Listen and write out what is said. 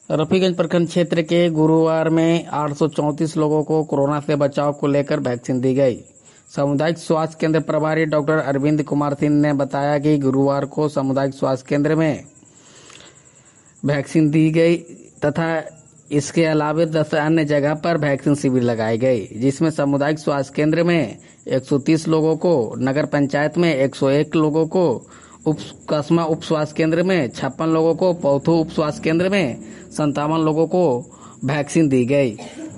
रफीगंज प्रखंड क्षेत्र के गुरुवार में 834 लोगों को कोरोना से बचाव को लेकर वैक्सीन दी गई। सामुदायिक स्वास्थ्य केंद्र प्रभारी डॉक्टर अरविंद कुमार सिंह ने बताया कि गुरुवार को सामुदायिक स्वास्थ्य केंद्र में वैक्सीन दी गई तथा इसके अलावा 10 अन्य जगह पर वैक्सीन शिविर लगाई गई, जिसमें सामुदायिक स्वास्थ्य केंद्र में 130 लोगों को, नगर पंचायत में 101 लोगों को, कसमा उप स्वास्थ्य केंद्र में 56 लोगों को, पौथू उप स्वास्थ्य केंद्र में 57 लोगों को वैक्सीन दी गई।